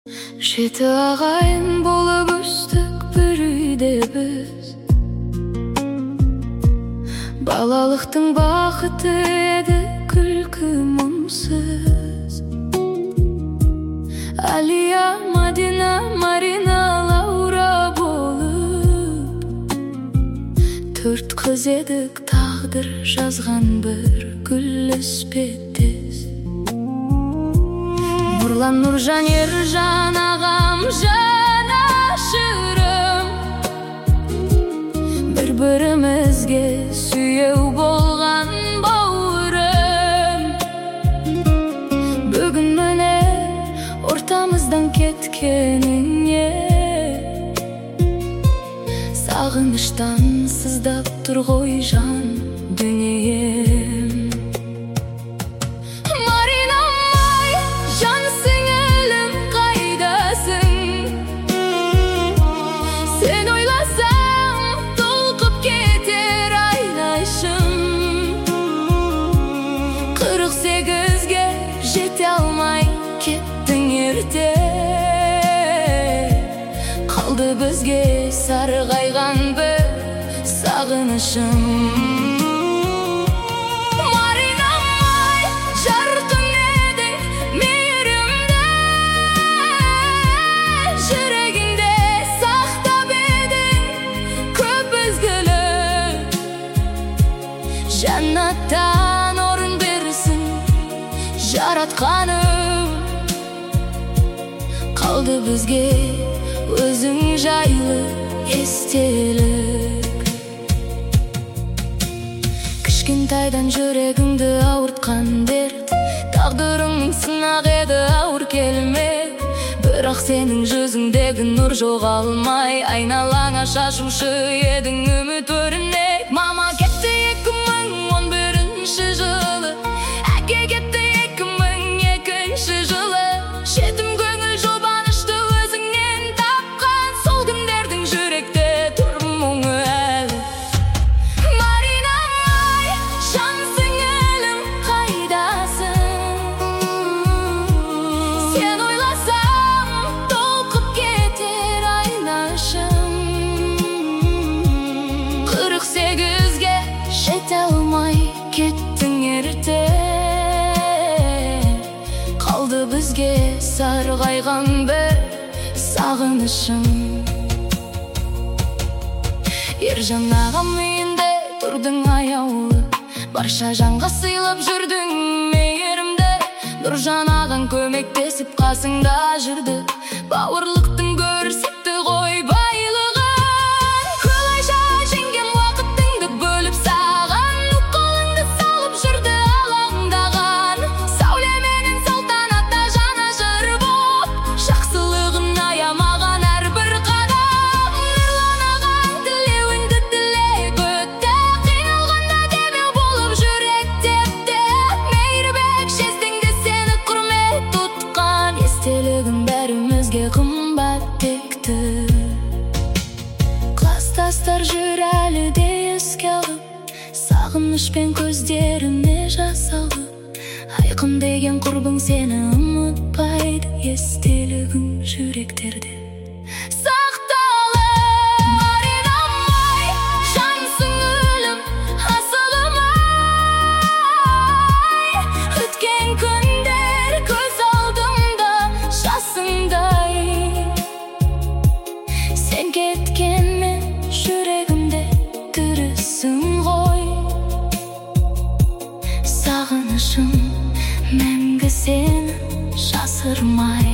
Жеті ағайын болып өстік бір үйде біз. Балалықтың бақыты еді күлкі мұңсыз. Алия, Мадина, Марина, Лаура болып төрт қыз едік, тағдыр жазған бір гүл іспеттес. Нұрлан, Нұржан, Ержан ағам, жанашырым, бір-бірімізге сүйеу болған бауырым. Бүгін міне ортамыздан кеткеніңе сағыныштан сыздап тұр ғой жан дүнием. Жете алмай кеттің ерте, қалды бізге сарғайған бір сағынышым. Маринам-ай, жарқын едің мейірімді, жүрегіңде сақтап едің көп ізгілік. Жаннаттан орын берсін жаратқаным, қалды бізге өзің жайлы естелік. Кішкентайдан жүрегіңді ауыртқан дерт, тағдырыңның сынақ еді ауыр келмек. Бірақ сенің жүзіңдегі нұр жоғалмай, айналаңа шашушы едің үміт өрнек. Мама кетті 2011 жылы, әке кетті жылы. Жетім көңіл жұбанышты өзіңнен тапқан, сол күндердің жүректе тұр мұңы әлі. Маринам-ай, жан сіңілім қайдасың? Сен ойласам толқып кетер айнашым. 48-ге жете алмай кеттің ерте, қалды бізге сарғайған бір сағынышым. Ержан ағам үйінде тұрдың аяулы, барша жанға сыйлап жүрдің мейірімді. Нұржан ағаң көмектесіп қасыңда жүрді, бауырлықтың көрсетті ғой байлығын. Қалайша жеңген уақытыңды бөліп саған, қолыңды салып жүрді алаңдаған. Сәулеменен салтанатта жанашыр боп, жақсылығын аямаған әрбір қадам. Нұрлан ағаң тілеуіңді тілеп өтті, қиналғанда демеу болып жүрек тепті. Мейірбек жездеңде сені құрмет тұтқан, естелігін бәрімізге қымбат текті. Кластастар жүр әлі де еске алып, сағынышпен көздеріне жас алып. Айқын деген құрбың сені ұмытпайды, естелігің жүректерде сақталып. Маринам-ай, жан сіңілім, асылым-ай, өткен күндер көз алдымда жасыңдай. Сен кеткенмен жүрегімде тірісің ғой, сағынышым мәңгі сені жасырмай.